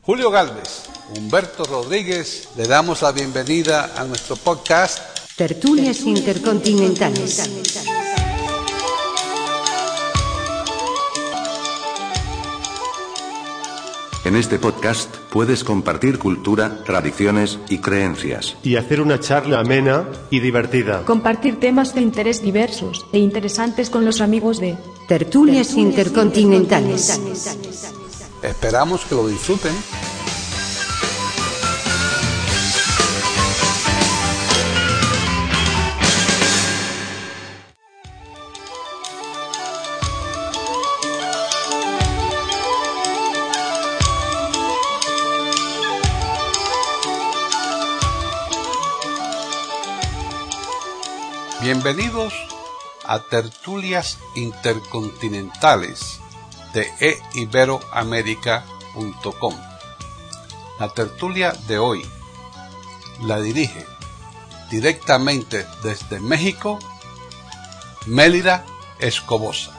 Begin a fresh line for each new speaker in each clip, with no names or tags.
Julio Galvez, Humberto Rodríguez, le damos la bienvenida a nuestro podcast
Tertulias Intercontinentales.
En este podcast puedes compartir cultura, tradiciones y creencias.
Y hacer una charla amena y divertida.
Compartir temas de interés diversos e interesantes con los amigos de
Tertulias Intercontinentales.
Esperamos que lo disfruten. Bienvenidos a Tertulias Intercontinentales de eiberoamerica.com. La tertulia de hoy la dirige directamente desde México Mélida Escobosa.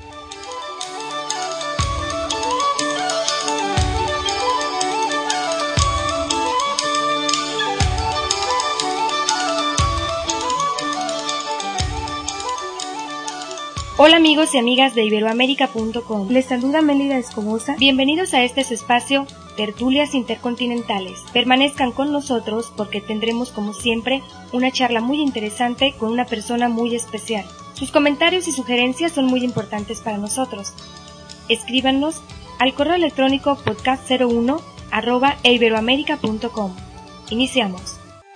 Hola amigos y amigas de iberoamerica.com. Les saluda Mélida Escobosa. Bienvenidos a este su espacio, Tertulias Intercontinentales. Permanezcan con nosotros porque tendremos como siempre una charla muy interesante con una persona muy especial. Sus comentarios y sugerencias son muy importantes para nosotros. Escríbanos al correo electrónico podcast01@iberoamerica.com. Iniciamos.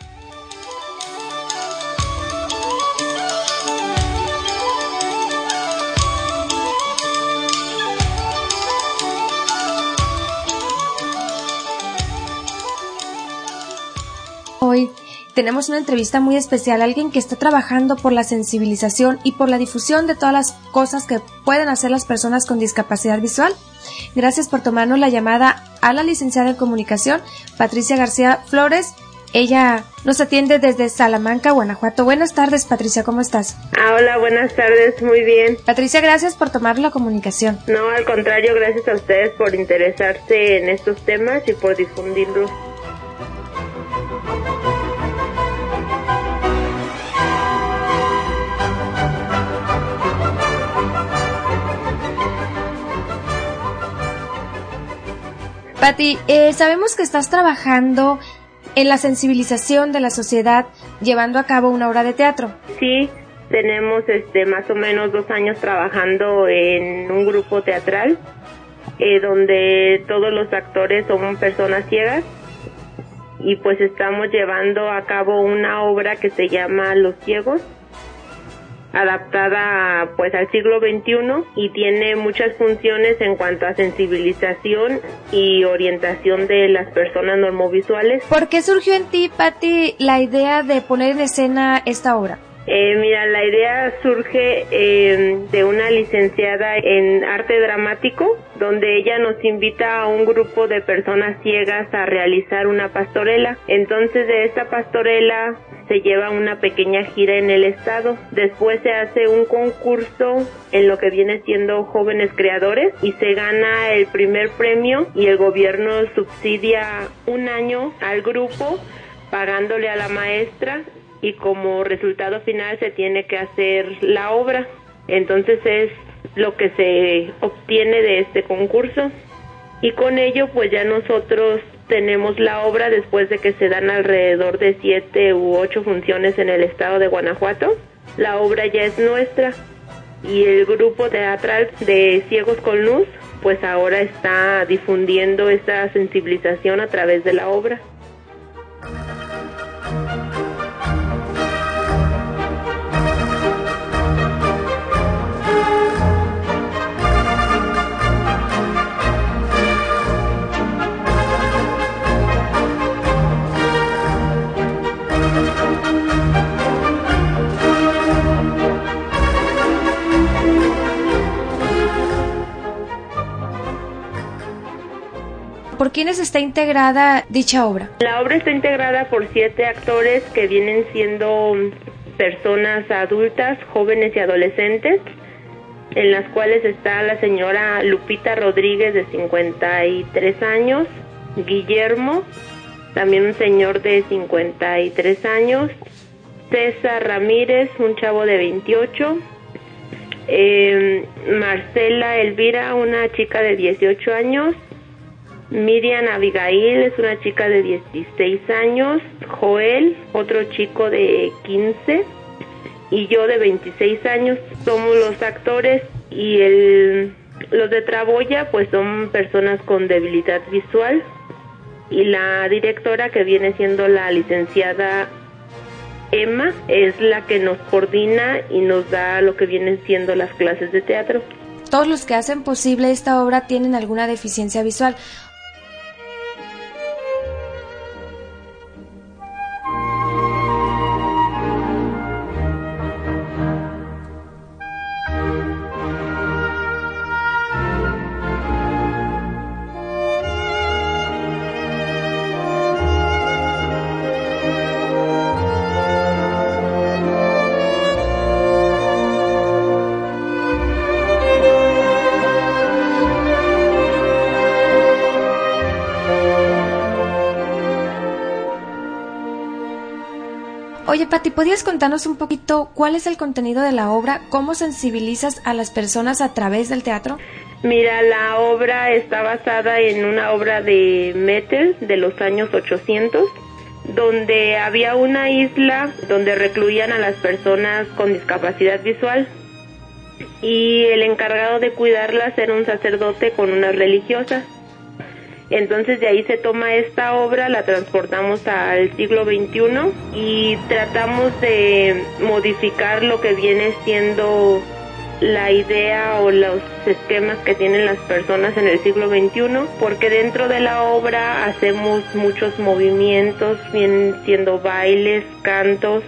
Hoy tenemos una entrevista muy especial, alguien que está trabajando por la sensibilización y por la difusión de todas las cosas que pueden hacer las personas con discapacidad visual. Gracias por tomarnos la llamada a la licenciada en comunicación, Patricia García Flores. Ella nos atiende desde Salamanca, Guanajuato. Buenas tardes, Patricia, ¿cómo estás?
Hola, buenas tardes, muy bien.
Patricia, gracias por tomar la comunicación.
No, al contrario, gracias a ustedes por interesarse en estos temas y por difundirlos.
Pati, sabemos que estás trabajando en la sensibilización de la sociedad llevando a cabo una obra de teatro.
Sí, tenemos más o menos 2 años trabajando en un grupo teatral donde todos los actores son personas ciegas y pues estamos llevando a cabo una obra que se llama Los Ciegos, adaptada pues al siglo XXI y tiene muchas funciones en cuanto a sensibilización y orientación de las personas normovisuales.
¿Por qué surgió en ti, Pati, la idea de poner en escena esta obra?
Mira, la idea surge de una licenciada en arte dramático, donde ella nos invita a un grupo de personas ciegas a realizar una pastorela. Entonces de esta pastorela se lleva una pequeña gira en el estado. Después se hace un concurso en lo que viene siendo jóvenes creadores y se gana el primer premio y el gobierno subsidia 1 año al grupo pagándole a la maestra y como resultado final se tiene que hacer la obra. Entonces es lo que se obtiene de este concurso y con ello pues ya nosotros tenemos la obra después de que se dan alrededor de 7 u 8 funciones en el estado de Guanajuato. La obra ya es nuestra y el grupo teatral de Ciegos con Luz pues ahora está difundiendo esta sensibilización a través de la obra.
¿Por quiénes está integrada dicha obra?
La obra está integrada por 7 actores que vienen siendo personas adultas, jóvenes y adolescentes, en las cuales está la señora Lupita Rodríguez de 53 años, Guillermo, también un señor de 53 años, César Ramírez, un chavo de 28, Marcela Elvira, una chica de 18 años, Miriam Abigail es una chica de 16 años, Joel, otro chico de 15 y yo de 26 años. Somos los actores y los de Traboya pues son personas con debilidad visual, y la directora, que viene siendo la licenciada Emma, es la que nos coordina y nos da lo que vienen siendo las clases de teatro.
Todos los que hacen posible esta obra tienen alguna deficiencia visual. Oye, Pati, ¿podrías contarnos un poquito cuál es el contenido de la obra? ¿Cómo sensibilizas a las personas a través del teatro?
Mira, la obra está basada en una obra de Metters de los años 800, donde había una isla donde recluían a las personas con discapacidad visual, y el encargado de cuidarlas era un sacerdote con unas religiosas. Entonces de ahí se toma esta obra, la transportamos al siglo XXI y tratamos de modificar lo que viene siendo la idea o los esquemas que tienen las personas en el siglo XXI, porque dentro de la obra hacemos muchos movimientos, vienen siendo bailes, cantos,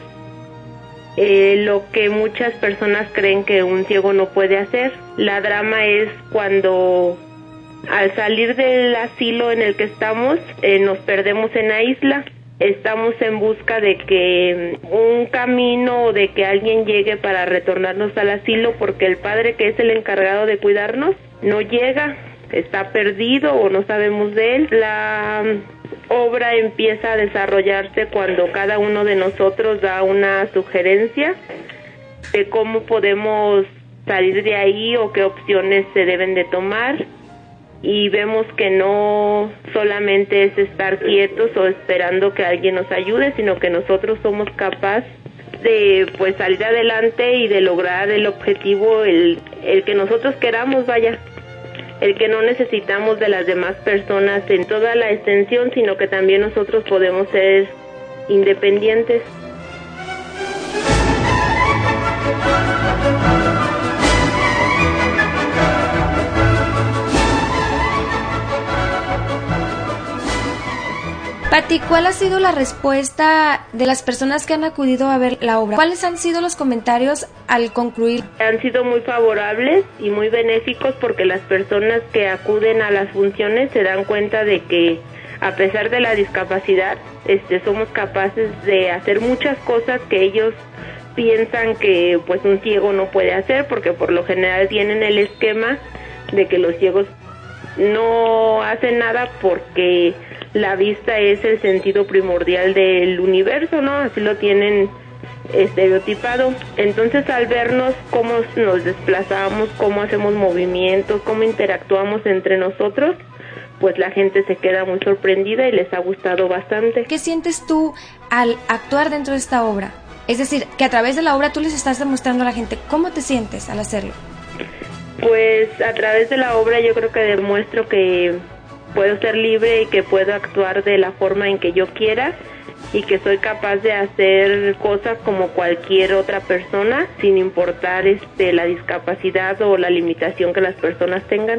lo que muchas personas creen que un ciego no puede hacer. La drama es cuando al salir del asilo en el que estamos, nos perdemos en la isla. Estamos en busca de que un camino o de que alguien llegue para retornarnos al asilo, porque el padre, que es el encargado de cuidarnos, no llega, está perdido o no sabemos de él. La obra empieza a desarrollarse cuando cada uno de nosotros da una sugerencia de cómo podemos salir de ahí o qué opciones se deben de tomar. Y vemos que no solamente es estar quietos o esperando que alguien nos ayude, sino que nosotros somos capaces de pues salir adelante y de lograr el objetivo, el que nosotros queramos, vaya, el que no necesitamos de las demás personas en toda la extensión, sino que también nosotros podemos ser independientes.
Pati, ¿cuál ha sido la respuesta de las personas que han acudido a ver la obra? ¿Cuáles han sido los comentarios al concluir?
Han sido muy favorables y muy benéficos, porque las personas que acuden a las funciones se dan cuenta de que a pesar de la discapacidad, somos capaces de hacer muchas cosas que ellos piensan que pues un ciego no puede hacer, porque por lo general tienen el esquema de que los ciegos no hacen nada porque la vista es el sentido primordial del universo, ¿no? Así lo tienen estereotipado. Entonces, al vernos cómo nos desplazamos, cómo hacemos movimientos, cómo interactuamos entre nosotros, pues la gente se queda muy sorprendida y les ha gustado bastante.
¿Qué sientes tú al actuar dentro de esta obra? Es decir, que a través de la obra tú les estás demostrando a la gente. ¿Cómo te sientes al hacerlo?
Pues a través de la obra yo creo que demuestro que puedo ser libre y que puedo actuar de la forma en que yo quiera, y que soy capaz de hacer cosas como cualquier otra persona, sin importar la discapacidad o la limitación que las personas tengan.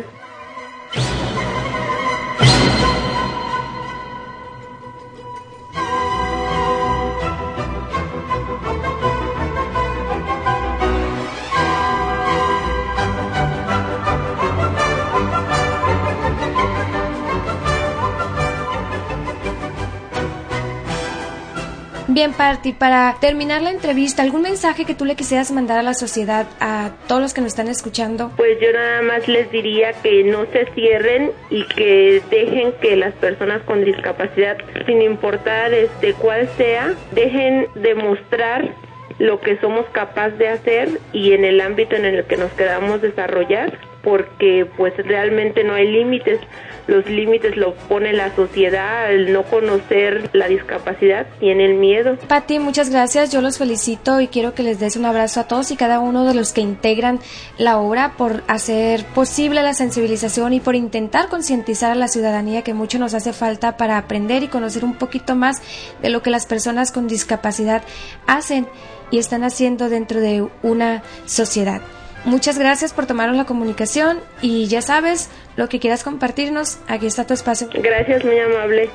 Bien, Patti, para terminar la entrevista, ¿algún mensaje que tú le quisieras mandar a la sociedad, a todos los que nos están escuchando?
Pues yo nada más les diría que no se cierren y que dejen que las personas con discapacidad, sin importar cuál sea, dejen de mostrar lo que somos capaces de hacer y en el ámbito en el que nos queramos desarrollar, porque pues realmente no hay límites. Los límites los pone la sociedad, el no conocer la discapacidad tiene el miedo.
Patti, muchas gracias, yo los felicito y quiero que les des un abrazo a todos y cada uno de los que integran la obra por hacer posible la sensibilización y por intentar concientizar a la ciudadanía, que mucho nos hace falta para aprender y conocer un poquito más de lo que las personas con discapacidad hacen y están haciendo dentro de una sociedad. Muchas gracias por tomarnos la comunicación y ya sabes, lo que quieras compartirnos, aquí está tu espacio.
Gracias, muy amable.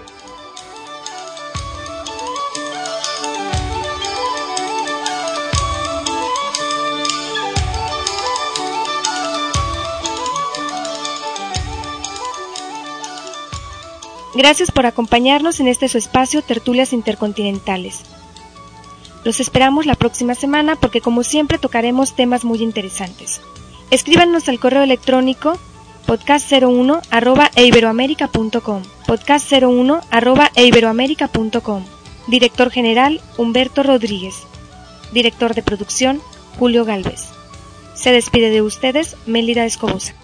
Gracias por acompañarnos en este su espacio Tertulias Intercontinentales. Los esperamos la próxima semana porque como siempre tocaremos temas muy interesantes. Escríbanos al correo electrónico podcast01@eiberoamerica.com podcast01@eiberoamerica.com. Director general Humberto Rodríguez. Director de producción Julio Galvez. Se despide de ustedes Mélida Escobosa.